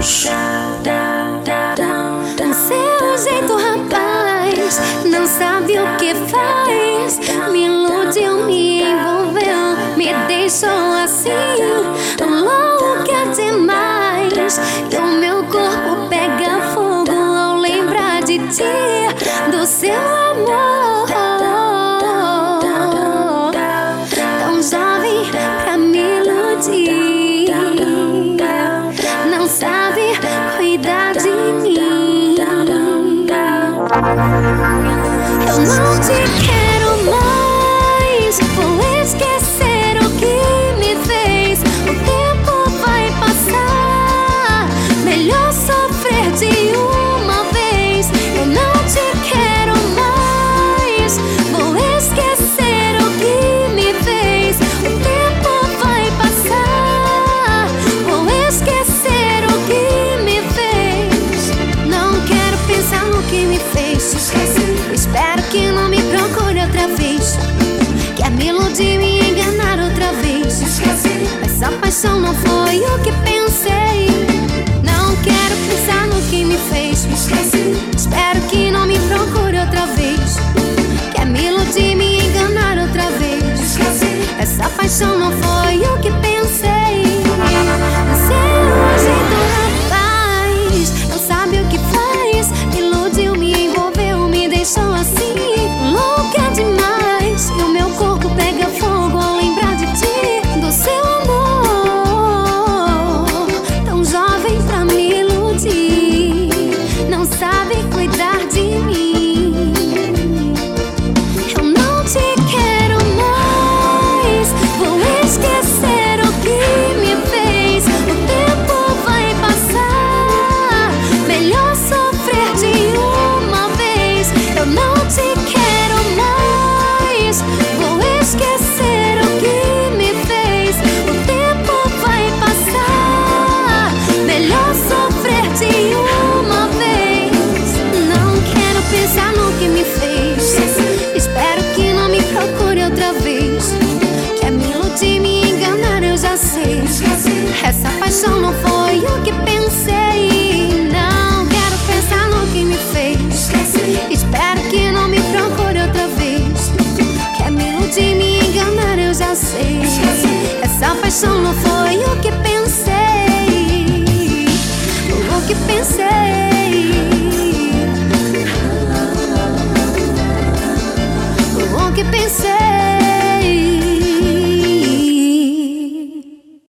Santos. Seu jeito, rapaz, não sabe o que faz. Me iludiu, me envolveu, me deixou assim, louca demais. E o meu corpo pega fogo ao lembrar de ti, do seu amor. Tão jovem pra me iludir, não sabe cuidar de mim. Eu não te quero mais, vou esquecer o que me fez. O tempo vai passar, melhor sofrer de uma vez. Eu não te quero mais, vou esquecer o que me fez. O tempo vai passar, vou esquecer o que me fez. Não quero pensar no que me fez. Espero que não me procure outra vez. Quer me iludir, me enganar outra vez. Essa paixão não foi o que pensei. Não quero pensar no que me fez. Espero que não me procure outra vez. Quer me iludir, me enganar outra vez. Essa paixão não foi o que pensei. Seu jeito, rapaz, não sabe o que faz. Me iludiu, me envolveu, me deixou assim, louca demais. E o meu corpo pega fogo ao lembrar de ti, do seu amor. Tão jovem pra me iludir, não sabe cuidar de mim. Eu não te quero mais, vou esquecer o que me fez. O tempo vai passar, melhor sofrer de uma vez. Eu não te quero mais, vou esquecer o que me fez. O tempo vai passar, melhor sofrer de uma vez. Não quero pensar no que me fez. Espero que não me procure outra vez. Quer me iludir, me enganar, eu já sei. Essa paixão não foi o que pensei. Não quero pensar no que me fez. Espero que não me procure outra vez. Quer me iludir, me enganar, eu já sei. Essa paixão não foi